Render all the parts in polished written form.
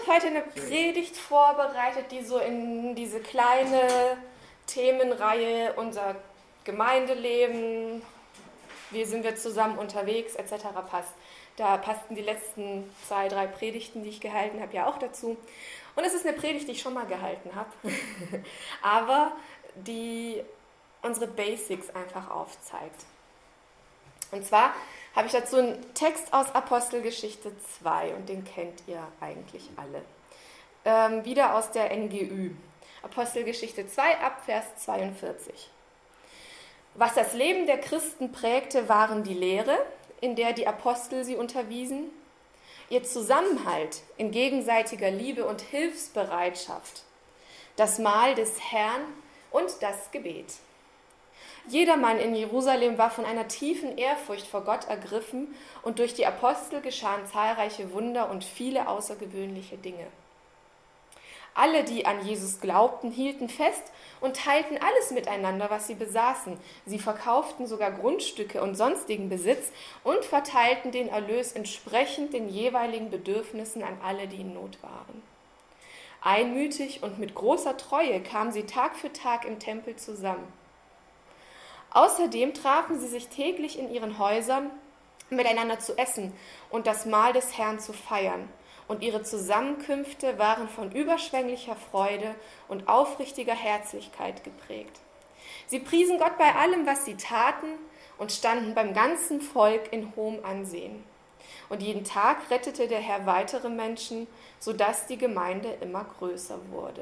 heute eine Predigt vorbereitet, die so in diese kleine Themenreihe unser Gemeindeleben, wie sind wir zusammen unterwegs etc. passt. Da passten die letzten 2, 3 Predigten, die ich gehalten habe, ja auch dazu. Und es ist eine Predigt, die ich schon mal gehalten habe, aber die unsere Basics einfach aufzeigt. Und zwar habe ich dazu einen Text aus Apostelgeschichte 2 und den kennt ihr eigentlich alle. Wieder aus der NGÜ. Apostelgeschichte 2 ab Vers 42. Was das Leben der Christen prägte, waren die Lehre, in der die Apostel sie unterwiesen, ihr Zusammenhalt in gegenseitiger Liebe und Hilfsbereitschaft, das Mahl des Herrn und das Gebet. Jedermann in Jerusalem war von einer tiefen Ehrfurcht vor Gott ergriffen und durch die Apostel geschahen zahlreiche Wunder und viele außergewöhnliche Dinge. Alle, die an Jesus glaubten, hielten fest und teilten alles miteinander, was sie besaßen. Sie verkauften sogar Grundstücke und sonstigen Besitz und verteilten den Erlös entsprechend den jeweiligen Bedürfnissen an alle, die in Not waren. Einmütig und mit großer Treue kamen sie Tag für Tag im Tempel zusammen. Außerdem trafen sie sich täglich in ihren Häusern, miteinander zu essen und das Mahl des Herrn zu feiern. Und ihre Zusammenkünfte waren von überschwänglicher Freude und aufrichtiger Herzlichkeit geprägt. Sie priesen Gott bei allem, was sie taten, und standen beim ganzen Volk in hohem Ansehen. Und jeden Tag rettete der Herr weitere Menschen, sodass die Gemeinde immer größer wurde.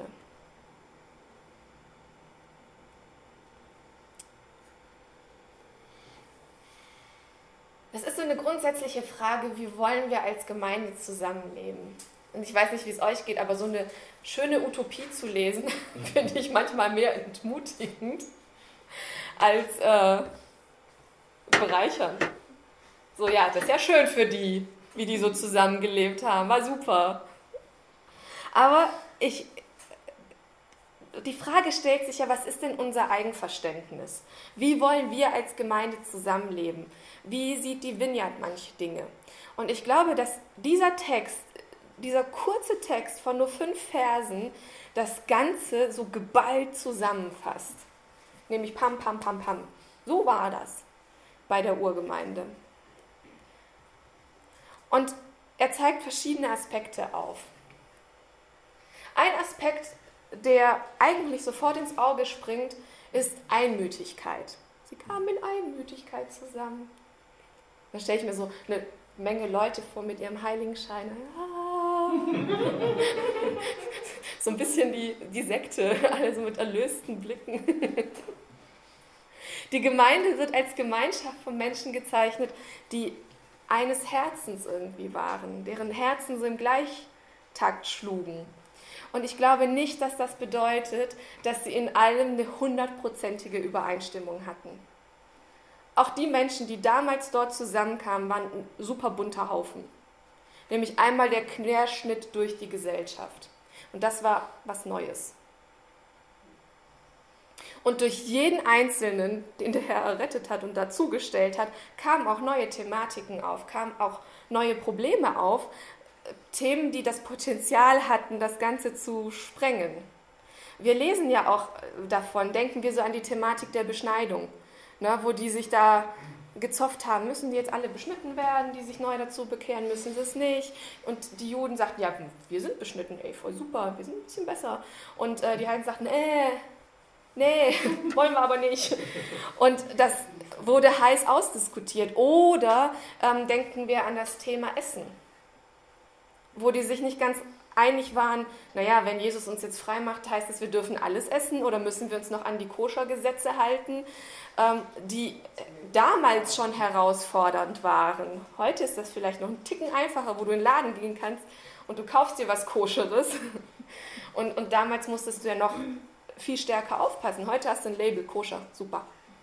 Das ist so eine grundsätzliche Frage, wie wollen wir als Gemeinde zusammenleben? Und ich weiß nicht, wie es euch geht, aber so eine schöne Utopie zu lesen, finde ich manchmal mehr entmutigend als bereichernd. So, ja, das ist ja schön für die, wie die so zusammengelebt haben, war super. Aber die Frage stellt sich ja, was ist denn unser Eigenverständnis? Wie wollen wir als Gemeinde zusammenleben? Wie sieht die Vineyard manche Dinge? Und ich glaube, dass dieser Text, dieser kurze Text von nur 5 Versen, das Ganze so geballt zusammenfasst. Nämlich pam, pam, pam, pam. So war das bei der Urgemeinde. Und er zeigt verschiedene Aspekte auf. Ein Aspekt, der eigentlich sofort ins Auge springt, ist Einmütigkeit. Sie kamen in Einmütigkeit zusammen. Da stelle ich mir so eine Menge Leute vor mit ihrem Heiligenschein. So ein bisschen die Sekte, alle so mit erlösten Blicken. Die Gemeinde wird als Gemeinschaft von Menschen gezeichnet, die eines Herzens irgendwie waren, deren Herzen so im Gleichtakt schlugen. Und ich glaube nicht, dass das bedeutet, dass sie in allem eine 100%ige Übereinstimmung hatten. Auch die Menschen, die damals dort zusammenkamen, waren ein super bunter Haufen. Nämlich einmal der Querschnitt durch die Gesellschaft. Und das war was Neues. Und durch jeden Einzelnen, den der Herr errettet hat und dazugestellt hat, kamen auch neue Thematiken auf, kamen auch neue Probleme auf, Themen, die das Potenzial hatten, das Ganze zu sprengen. Wir lesen ja auch davon, denken wir so an die Thematik der Beschneidung, ne, wo die sich da gezofft haben, müssen die jetzt alle beschnitten werden, die sich neu dazu bekehren, müssen sie es nicht. Und die Juden sagten, ja, wir sind beschnitten, ey, voll super, wir sind ein bisschen besser. Und die Heiden sagten, nee, wollen wir aber nicht. Und das wurde heiß ausdiskutiert. Oder denken wir an das Thema Essen, wo die sich nicht ganz einig waren, naja, wenn Jesus uns jetzt frei macht, heißt es, wir dürfen alles essen oder müssen wir uns noch an die Koscher-Gesetze halten, die damals schon herausfordernd waren. Heute ist das vielleicht noch ein Ticken einfacher, wo du in den Laden gehen kannst und du kaufst dir was Koscheres. Und damals musstest du ja noch viel stärker aufpassen. Heute hast du ein Label, Koscher, super.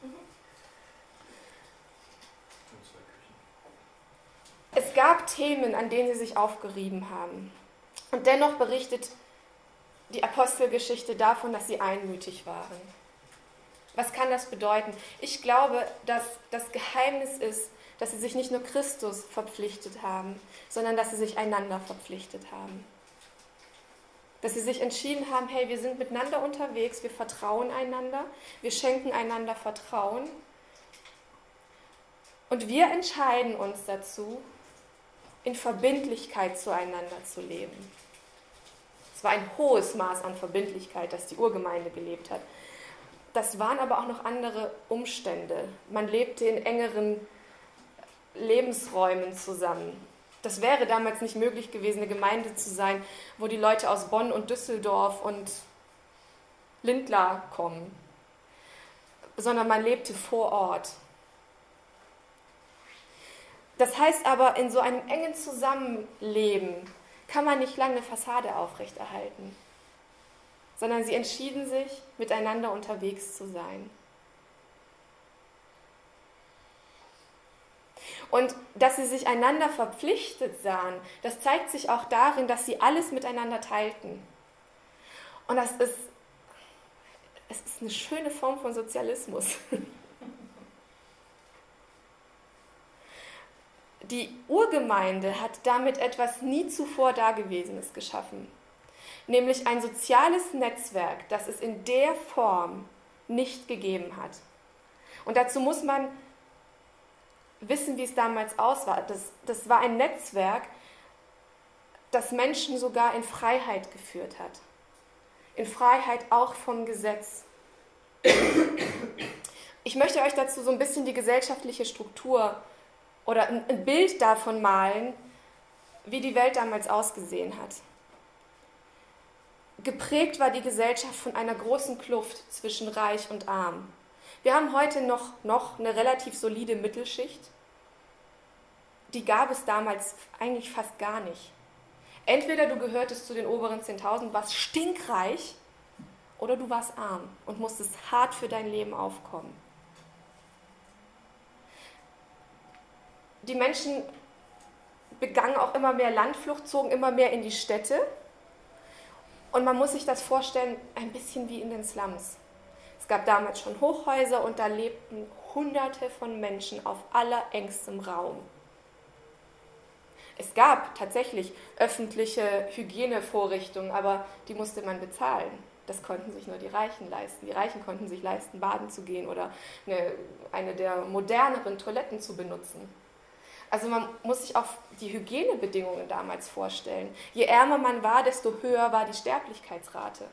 Es gab Themen, an denen sie sich aufgerieben haben. Und dennoch berichtet die Apostelgeschichte davon, dass sie einmütig waren. Was kann das bedeuten? Ich glaube, dass das Geheimnis ist, dass sie sich nicht nur Christus verpflichtet haben, sondern dass sie sich einander verpflichtet haben. Dass sie sich entschieden haben, hey, wir sind miteinander unterwegs, wir vertrauen einander, wir schenken einander Vertrauen. Und wir entscheiden uns dazu, in Verbindlichkeit zueinander zu leben. Es war ein hohes Maß an Verbindlichkeit, das die Urgemeinde gelebt hat. Das waren aber auch noch andere Umstände. Man lebte in engeren Lebensräumen zusammen. Das wäre damals nicht möglich gewesen, eine Gemeinde zu sein, wo die Leute aus Bonn und Düsseldorf und Lindlar kommen, sondern man lebte vor Ort. Das heißt aber, in so einem engen Zusammenleben kann man nicht lange eine Fassade aufrechterhalten, sondern sie entschieden sich, miteinander unterwegs zu sein. Und dass sie sich einander verpflichtet sahen, das zeigt sich auch darin, dass sie alles miteinander teilten. Und es ist eine schöne Form von Sozialismus. Die Urgemeinde hat damit etwas nie zuvor Dagewesenes geschaffen, nämlich ein soziales Netzwerk, das es in der Form nicht gegeben hat. Und dazu muss man wissen, wie es damals aussah. Das war ein Netzwerk, das Menschen sogar in Freiheit geführt hat. In Freiheit auch vom Gesetz. Ich möchte euch dazu so ein bisschen die gesellschaftliche Struktur oder ein Bild davon malen, wie die Welt damals ausgesehen hat. Geprägt war die Gesellschaft von einer großen Kluft zwischen Reich und Arm. Wir haben heute noch eine relativ solide Mittelschicht. Die gab es damals eigentlich fast gar nicht. Entweder du gehörtest zu den oberen 10.000, warst stinkreich, oder du warst arm und musstest hart für dein Leben aufkommen. Die Menschen begangen auch immer mehr Landflucht, zogen immer mehr in die Städte. Und man muss sich das vorstellen, ein bisschen wie in den Slums. Es gab damals schon Hochhäuser und da lebten Hunderte von Menschen auf allerengstem Raum. Es gab tatsächlich öffentliche Hygienevorrichtungen, aber die musste man bezahlen. Das konnten sich nur die Reichen leisten. Die Reichen konnten sich leisten, baden zu gehen oder eine der moderneren Toiletten zu benutzen. Also man muss sich auch die Hygienebedingungen damals vorstellen. Je ärmer man war, desto höher war die Sterblichkeitsrate.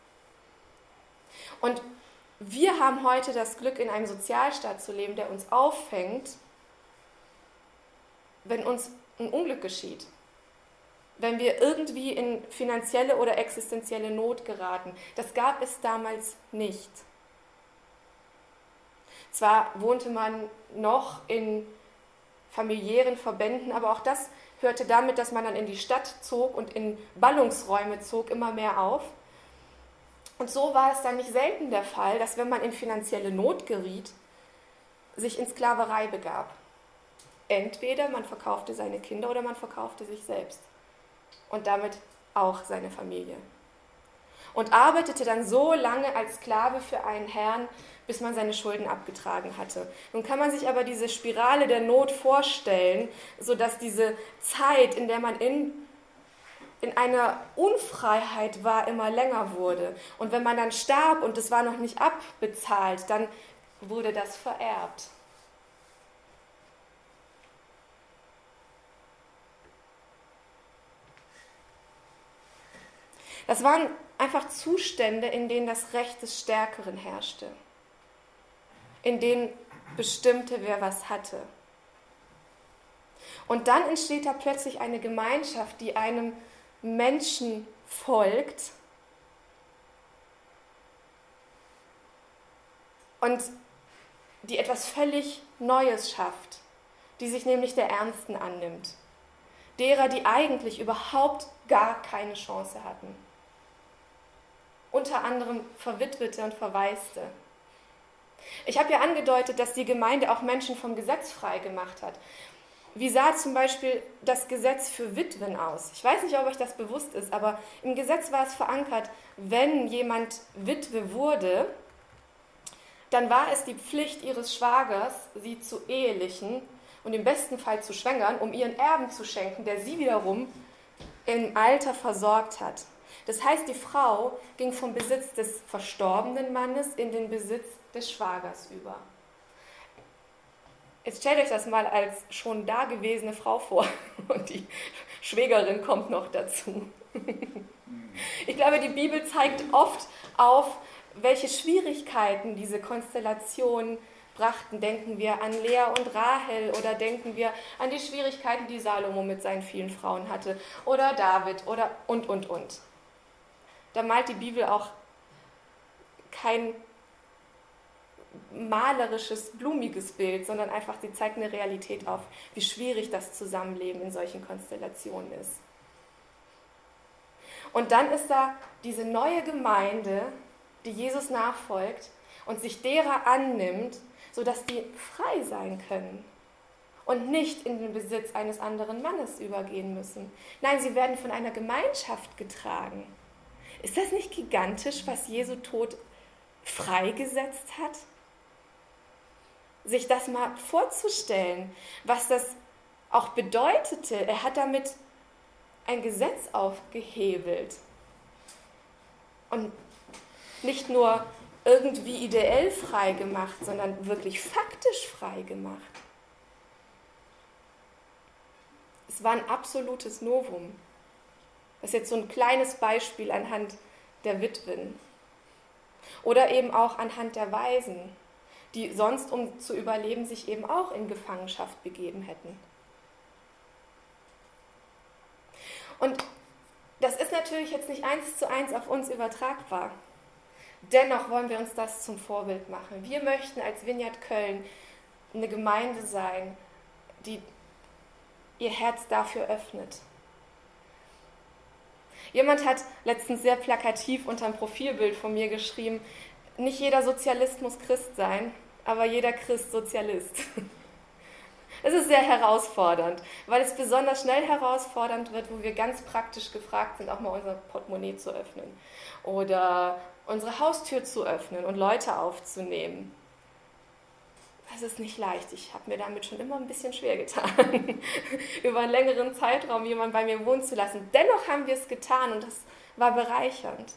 Und wir haben heute das Glück, in einem Sozialstaat zu leben, der uns auffängt, wenn uns ein Unglück geschieht. Wenn wir irgendwie in finanzielle oder existenzielle Not geraten. Das gab es damals nicht. Zwar wohnte man noch in familiären Verbänden, aber auch das hörte damit, dass man dann in die Stadt zog und in Ballungsräume zog, immer mehr auf. Und so war es dann nicht selten der Fall, dass wenn man in finanzielle Not geriet, sich in Sklaverei begab. Entweder man verkaufte seine Kinder oder man verkaufte sich selbst und damit auch seine Familie. Und arbeitete dann so lange als Sklave für einen Herrn, bis man seine Schulden abgetragen hatte. Nun kann man sich aber diese Spirale der Not vorstellen, sodass diese Zeit, in der man in einer Unfreiheit war, immer länger wurde. Und wenn man dann starb und es war noch nicht abbezahlt, dann wurde das vererbt. Das waren einfach Zustände, in denen das Recht des Stärkeren herrschte, in denen bestimmte, wer was hatte. Und dann entsteht da plötzlich eine Gemeinschaft, die einem Menschen folgt und die etwas völlig Neues schafft, die sich nämlich der Ärmsten annimmt, derer, die eigentlich überhaupt gar keine Chance hatten. Unter anderem Verwitwete und Verwaiste. Ich habe ja angedeutet, dass die Gemeinde auch Menschen vom Gesetz frei gemacht hat. Wie sah zum Beispiel das Gesetz für Witwen aus? Ich weiß nicht, ob euch das bewusst ist, aber im Gesetz war es verankert, wenn jemand Witwe wurde, dann war es die Pflicht ihres Schwagers, sie zu ehelichen und im besten Fall zu schwängern, um ihren Erben zu schenken, der sie wiederum im Alter versorgt hat. Das heißt, die Frau ging vom Besitz des verstorbenen Mannes in den Besitz des Schwagers über. Jetzt stellt euch das mal als schon dagewesene Frau vor und die Schwägerin kommt noch dazu. Ich glaube, die Bibel zeigt oft auf, welche Schwierigkeiten diese Konstellationen brachten. Denken wir an Lea und Rahel oder denken wir an die Schwierigkeiten, die Salomo mit seinen vielen Frauen hatte oder David oder und. Da malt die Bibel auch kein malerisches, blumiges Bild, sondern einfach, sie zeigt eine Realität auf, wie schwierig das Zusammenleben in solchen Konstellationen ist. Und dann ist da diese neue Gemeinde, die Jesus nachfolgt und sich derer annimmt, sodass die frei sein können und nicht in den Besitz eines anderen Mannes übergehen müssen. Nein, sie werden von einer Gemeinschaft getragen. Ist das nicht gigantisch, was Jesu Tod freigesetzt hat? Sich das mal vorzustellen, was das auch bedeutete. Er hat damit ein Gesetz aufgehebelt und nicht nur irgendwie ideell frei gemacht, sondern wirklich faktisch frei gemacht. Es war ein absolutes Novum. Das ist jetzt so ein kleines Beispiel anhand der Witwen oder eben auch anhand der Waisen, die sonst, um zu überleben, sich eben auch in Gefangenschaft begeben hätten. Und das ist natürlich jetzt nicht 1:1 auf uns übertragbar. Dennoch wollen wir uns das zum Vorbild machen. Wir möchten als Vineyard Köln eine Gemeinde sein, die ihr Herz dafür öffnet. Jemand hat letztens sehr plakativ unter ein Profilbild von mir geschrieben, nicht jeder Sozialist muss Christ sein, aber jeder Christ Sozialist. Es ist sehr herausfordernd, weil es besonders schnell herausfordernd wird, wo wir ganz praktisch gefragt sind, auch mal unser Portemonnaie zu öffnen oder unsere Haustür zu öffnen und Leute aufzunehmen. Das ist nicht leicht. Ich habe mir damit schon immer ein bisschen schwer getan, über einen längeren Zeitraum jemanden bei mir wohnen zu lassen. Dennoch haben wir es getan und das war bereichernd.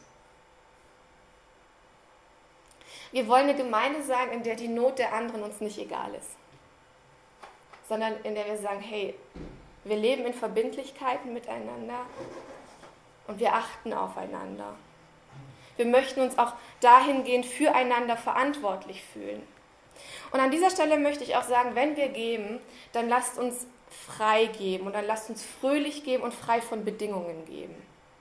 Wir wollen eine Gemeinde sein, in der die Not der anderen uns nicht egal ist, sondern in der wir sagen, hey, wir leben in Verbindlichkeiten miteinander und wir achten aufeinander. Wir möchten uns auch dahingehend füreinander verantwortlich fühlen. Und an dieser Stelle möchte ich auch sagen, wenn wir geben, dann lasst uns frei geben und dann lasst uns fröhlich geben und frei von Bedingungen geben.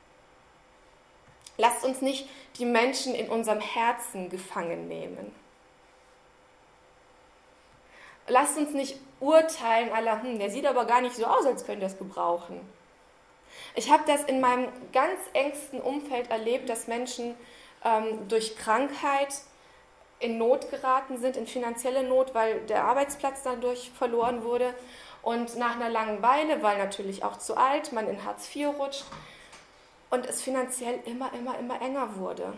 Lasst uns nicht die Menschen in unserem Herzen gefangen nehmen. Lasst uns nicht urteilen, der sieht aber gar nicht so aus, als könnte er es gebrauchen. Ich habe das in meinem ganz engsten Umfeld erlebt, dass Menschen durch Krankheit in Not geraten sind, in finanzielle Not, weil der Arbeitsplatz dadurch verloren wurde. Und nach einer langen Weile, weil natürlich auch zu alt, man in Hartz IV rutscht und es finanziell immer enger wurde.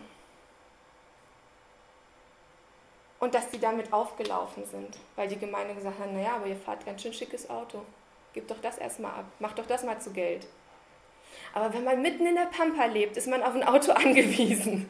Und dass die damit aufgelaufen sind, weil die Gemeinde gesagt hat, naja, aber ihr fahrt ganz schön schickes Auto. Gebt doch das erstmal ab, macht doch das mal zu Geld. Aber wenn man mitten in der Pampa lebt, ist man auf ein Auto angewiesen.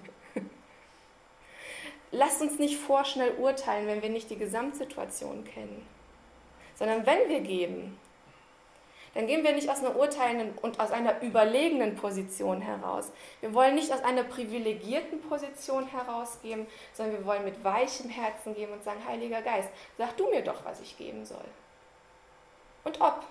Lasst uns nicht vorschnell urteilen, wenn wir nicht die Gesamtsituation kennen. Sondern wenn wir geben, dann gehen wir nicht aus einer urteilenden und aus einer überlegenen Position heraus. Wir wollen nicht aus einer privilegierten Position herausgeben, sondern wir wollen mit weichem Herzen geben und sagen, Heiliger Geist, sag du mir doch, was ich geben soll. Und ob.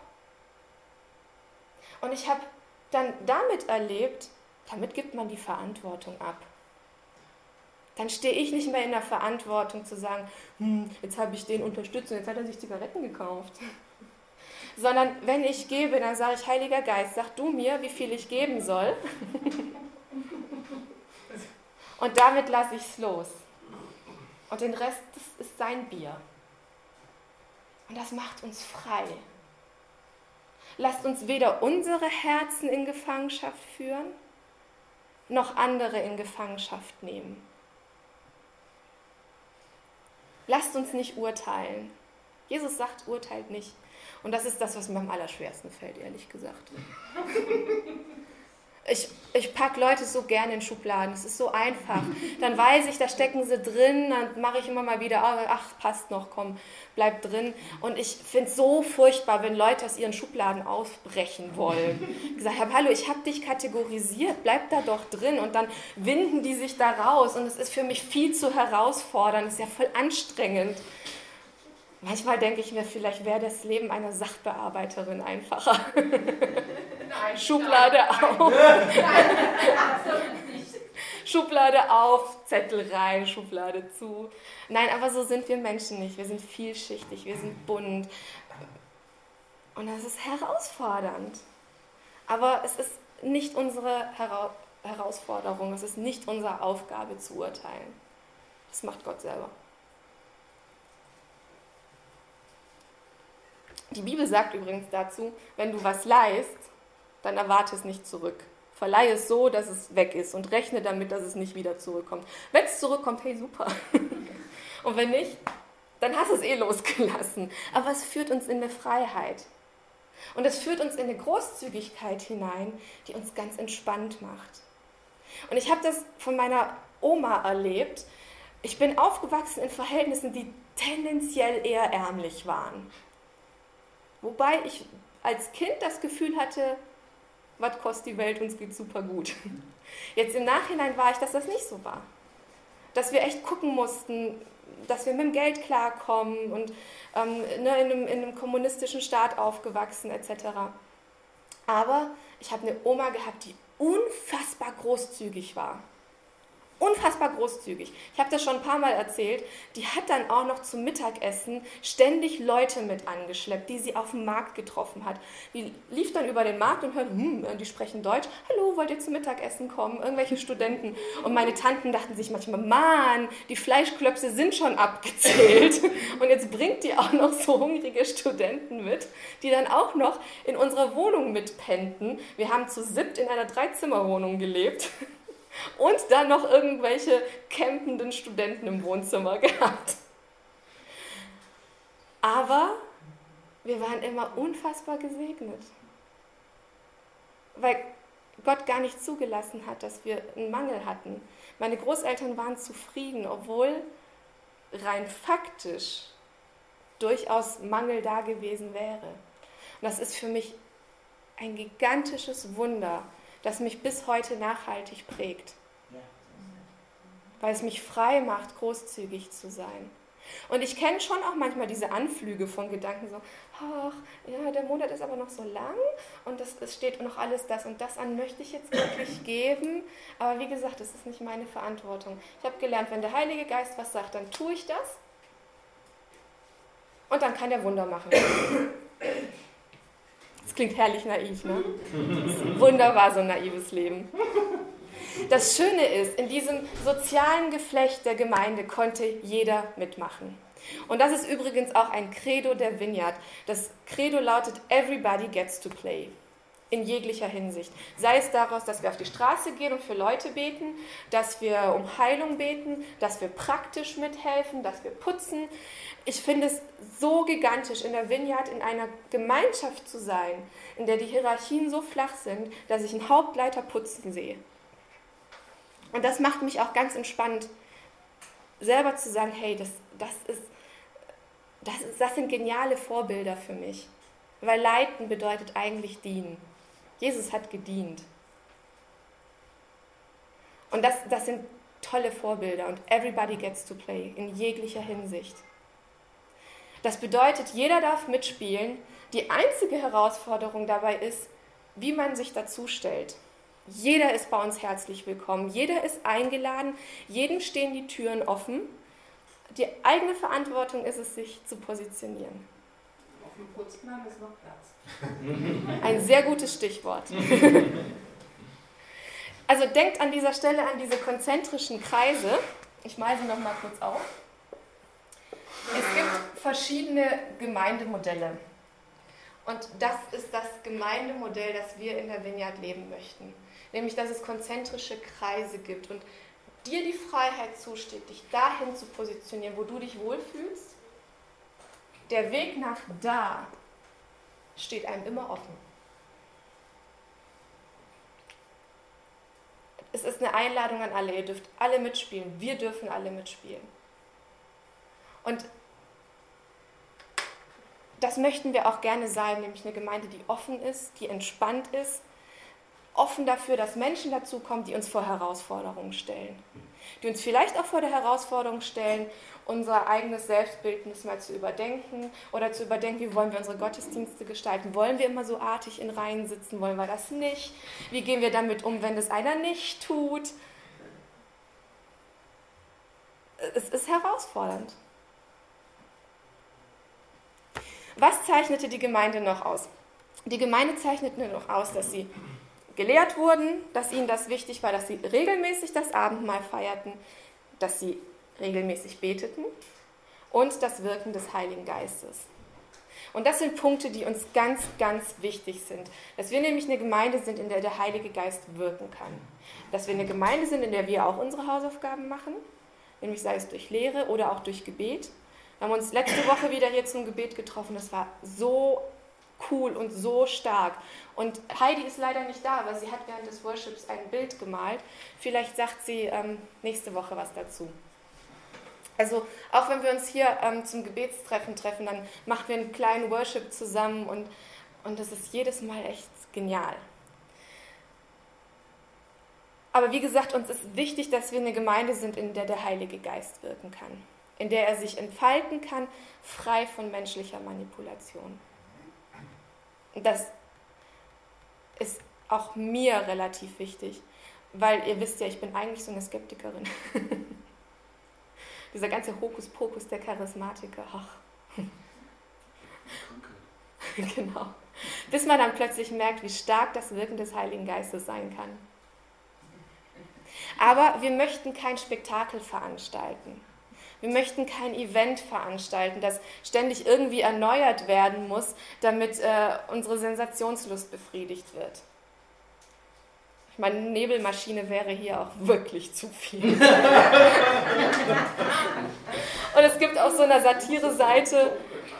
Und ich habe dann damit erlebt, damit gibt man die Verantwortung ab. Dann stehe ich nicht mehr in der Verantwortung zu sagen, jetzt habe ich den unterstützt und jetzt hat er sich Zigaretten gekauft. Sondern wenn ich gebe, dann sage ich, Heiliger Geist, sag du mir, wie viel ich geben soll. Und damit lasse ich es los. Und den Rest, das ist sein Bier. Und das macht uns frei. Lasst uns weder unsere Herzen in Gefangenschaft führen, noch andere in Gefangenschaft nehmen. Lasst uns nicht urteilen. Jesus sagt, urteilt nicht. Und das ist das, was mir am allerschwersten fällt, ehrlich gesagt. Ich Ich packe Leute so gerne in Schubladen, es ist so einfach. Dann weiß ich, da stecken sie drin, dann mache ich immer mal wieder, ach, passt noch, komm, bleib drin. Und ich finde es so furchtbar, wenn Leute aus ihren Schubladen ausbrechen wollen. Ich gesagt habe, hallo, ich habe dich kategorisiert, bleib da doch drin. Und dann winden die sich da raus und es ist für mich viel zu herausfordernd, es ist ja voll anstrengend. Manchmal denke ich mir, vielleicht wäre das Leben einer Sachbearbeiterin einfacher. Nein, Schublade auf. Nein, absolut nicht. Schublade auf, Zettel rein, Schublade zu. Nein, aber so sind wir Menschen nicht. Wir sind vielschichtig, wir sind bunt. Und das ist herausfordernd. Aber es ist nicht unsere Herausforderung, es ist nicht unsere Aufgabe zu urteilen. Das macht Gott selber. Die Bibel sagt übrigens dazu, wenn du was leihst, dann erwarte es nicht zurück. Verleihe es so, dass es weg ist und rechne damit, dass es nicht wieder zurückkommt. Wenn es zurückkommt, hey, super. Und wenn nicht, dann hast du es losgelassen. Aber es führt uns in eine Freiheit. Und es führt uns in eine Großzügigkeit hinein, die uns ganz entspannt macht. Und ich habe das von meiner Oma erlebt. Ich bin aufgewachsen in Verhältnissen, die tendenziell eher ärmlich waren. Wobei ich als Kind das Gefühl hatte, was kostet die Welt, uns geht super gut. Jetzt im Nachhinein war ich, dass das nicht so war. Dass wir echt gucken mussten, dass wir mit dem Geld klarkommen und in einem kommunistischen Staat aufgewachsen etc. Aber ich habe eine Oma gehabt, die unfassbar großzügig war. Unfassbar großzügig. Ich habe das schon ein paar Mal erzählt. Die hat dann auch noch zum Mittagessen ständig Leute mit angeschleppt, die sie auf dem Markt getroffen hat. Die lief dann über den Markt und hörte, die sprechen Deutsch. Hallo, wollt ihr zum Mittagessen kommen? Irgendwelche Studenten. Und meine Tanten dachten sich manchmal, Mann, die Fleischklöpse sind schon abgezählt. Und jetzt bringt die auch noch so hungrige Studenten mit, die dann auch noch in unserer Wohnung mitpennten. Wir haben zu 7 in einer 3-Zimmer-Wohnung gelebt. Und dann noch irgendwelche campenden Studenten im Wohnzimmer gehabt. Aber wir waren immer unfassbar gesegnet. Weil Gott gar nicht zugelassen hat, dass wir einen Mangel hatten. Meine Großeltern waren zufrieden, obwohl rein faktisch durchaus Mangel da gewesen wäre. Und das ist für mich ein gigantisches Wunder, das mich bis heute nachhaltig prägt. Weil es mich frei macht, großzügig zu sein. Und ich kenne schon auch manchmal diese Anflüge von Gedanken so, ach, ja, der Monat ist aber noch so lang und es steht noch alles das und das an, möchte ich jetzt wirklich geben? Aber wie gesagt, das ist nicht meine Verantwortung. Ich habe gelernt, wenn der Heilige Geist was sagt, dann tue ich das und dann kann er Wunder machen. Das klingt herrlich naiv, ne? Das ist wunderbar, so ein naives Leben. Das Schöne ist, in diesem sozialen Geflecht der Gemeinde konnte jeder mitmachen. Und das ist übrigens auch ein Credo der Vineyard. Das Credo lautet, everybody gets to play. In jeglicher Hinsicht. Sei es daraus, dass wir auf die Straße gehen und für Leute beten, dass wir um Heilung beten, dass wir praktisch mithelfen, dass wir putzen. Ich finde es so gigantisch, in der Vineyard in einer Gemeinschaft zu sein, in der die Hierarchien so flach sind, dass ich einen Hauptleiter putzen sehe. Und das macht mich auch ganz entspannt, selber zu sagen, hey, das sind geniale Vorbilder für mich. Weil leiten bedeutet eigentlich dienen. Jesus hat gedient. Und das sind tolle Vorbilder und everybody gets to play in jeglicher Hinsicht. Das bedeutet, jeder darf mitspielen. Die einzige Herausforderung dabei ist, wie man sich dazu stellt. Jeder ist bei uns herzlich willkommen, jeder ist eingeladen, jedem stehen die Türen offen. Die eigene Verantwortung ist es, sich zu positionieren. Auf dem Putzplan ist noch Platz. Ein sehr gutes Stichwort. Also denkt an dieser Stelle an diese konzentrischen Kreise. Ich male sie noch mal kurz auf. Es gibt verschiedene Gemeindemodelle. Und das ist das Gemeindemodell, das wir in der Vineyard leben möchten. Nämlich, dass es konzentrische Kreise gibt und dir die Freiheit zusteht, dich dahin zu positionieren, wo du dich wohlfühlst. Der Weg nach da steht einem immer offen. Es ist eine Einladung an alle. Ihr dürft alle mitspielen. Wir dürfen alle mitspielen. Und das möchten wir auch gerne sein, nämlich eine Gemeinde, die offen ist, die entspannt ist, offen dafür, dass Menschen dazukommen, die uns vor Herausforderungen stellen. Die uns vielleicht auch vor der Herausforderung stellen, unser eigenes Selbstbildnis mal zu überdenken oder zu überdenken, wie wollen wir unsere Gottesdienste gestalten. Wollen wir immer so artig in Reihen sitzen? Wollen wir das nicht? Wie gehen wir damit um, wenn das einer nicht tut? Es ist herausfordernd. Was zeichnete die Gemeinde noch aus? Die Gemeinde zeichnete noch aus, dass sie gelehrt wurden, dass ihnen das wichtig war, dass sie regelmäßig das Abendmahl feierten, dass sie regelmäßig beteten und das Wirken des Heiligen Geistes. Und das sind Punkte, die uns ganz, ganz wichtig sind. Dass wir nämlich eine Gemeinde sind, in der der Heilige Geist wirken kann. Dass wir eine Gemeinde sind, in der wir auch unsere Hausaufgaben machen, nämlich sei es durch Lehre oder auch durch Gebet. Wir haben uns letzte Woche wieder hier zum Gebet getroffen. Das war so cool und so stark. Und Heidi ist leider nicht da, aber sie hat während des Worships ein Bild gemalt. Vielleicht sagt sie nächste Woche was dazu. Also auch wenn wir uns hier zum Gebetstreffen treffen, dann machen wir einen kleinen Worship zusammen und das ist jedes Mal echt genial. Aber wie gesagt, uns ist wichtig, dass wir eine Gemeinde sind, in der der Heilige Geist wirken kann, in der er sich entfalten kann, frei von menschlicher Manipulation. Und das ist auch mir relativ wichtig, weil ihr wisst ja, ich bin eigentlich so eine Skeptikerin. Dieser ganze Hokuspokus der Charismatiker, ach. Genau. Bis man dann plötzlich merkt, wie stark das Wirken des Heiligen Geistes sein kann. Aber wir möchten kein Spektakel veranstalten. Wir möchten kein Event veranstalten, das ständig irgendwie erneuert werden muss, damit unsere Sensationslust befriedigt wird. Ich meine, Nebelmaschine wäre hier auch wirklich zu viel. Und es gibt auf so einer Satire-Seite,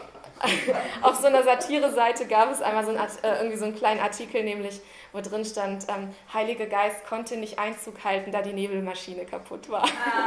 gab es einmal irgendwie so einen kleinen Artikel, nämlich wo drin stand, Heiliger Geist konnte nicht Einzug halten, da die Nebelmaschine kaputt war.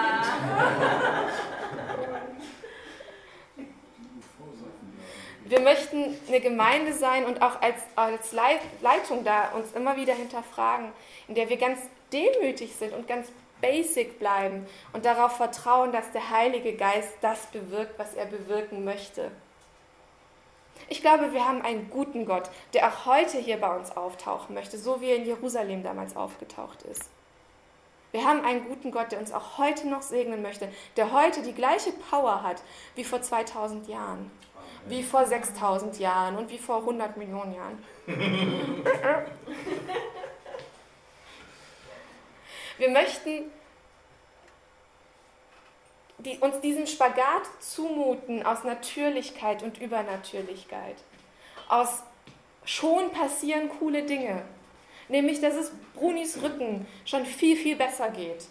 Wir möchten eine Gemeinde sein und auch als Leitung da uns immer wieder hinterfragen, in der wir ganz demütig sind und ganz basic bleiben und darauf vertrauen, dass der Heilige Geist das bewirkt, was er bewirken möchte. Ich glaube, wir haben einen guten Gott, der auch heute hier bei uns auftauchen möchte, so wie er in Jerusalem damals aufgetaucht ist. Wir haben einen guten Gott, der uns auch heute noch segnen möchte, der heute die gleiche Power hat wie vor 2000 Jahren, wie vor 6000 Jahren und wie vor 100 Millionen Jahren. Wir möchten uns diesen Spagat zumuten aus Natürlichkeit und Übernatürlichkeit. Aus schon passieren coole Dinge. Nämlich, dass es Brunis Rücken schon viel, viel besser geht.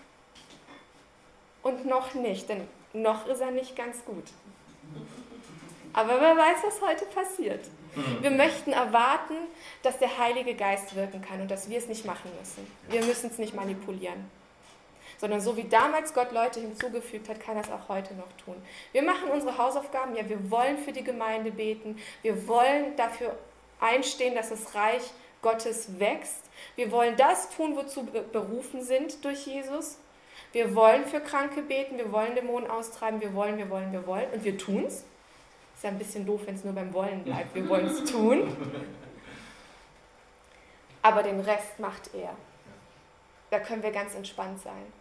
Und noch nicht, denn noch ist er nicht ganz gut. Aber wer weiß, was heute passiert. Wir möchten erwarten, dass der Heilige Geist wirken kann und dass wir es nicht machen müssen. Wir müssen es nicht manipulieren. Sondern so wie damals Gott Leute hinzugefügt hat, kann er es auch heute noch tun. Wir machen unsere Hausaufgaben, ja, wir wollen für die Gemeinde beten, wir wollen dafür einstehen, dass das Reich Gottes wächst. Wir wollen das tun, wozu wir berufen sind durch Jesus. Wir wollen für Kranke beten, wir wollen Dämonen austreiben, wir wollen und wir tun es. Ist ja ein bisschen doof, wenn es nur beim Wollen bleibt, wir wollen es tun. Aber den Rest macht er. Da können wir ganz entspannt sein.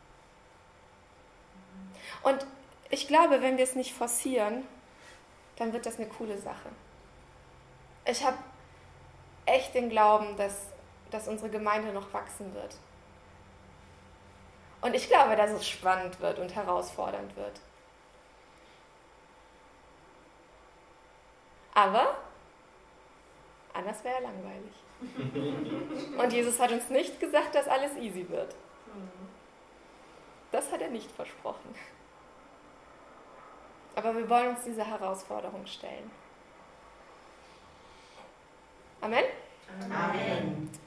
Und ich glaube, wenn wir es nicht forcieren, dann wird das eine coole Sache. Ich habe echt den Glauben, dass unsere Gemeinde noch wachsen wird. Und ich glaube, dass es spannend wird und herausfordernd wird. Aber anders wäre ja langweilig. Und Jesus hat uns nicht gesagt, dass alles easy wird. Das hat er nicht versprochen. Aber wir wollen uns dieser Herausforderung stellen. Amen? Amen.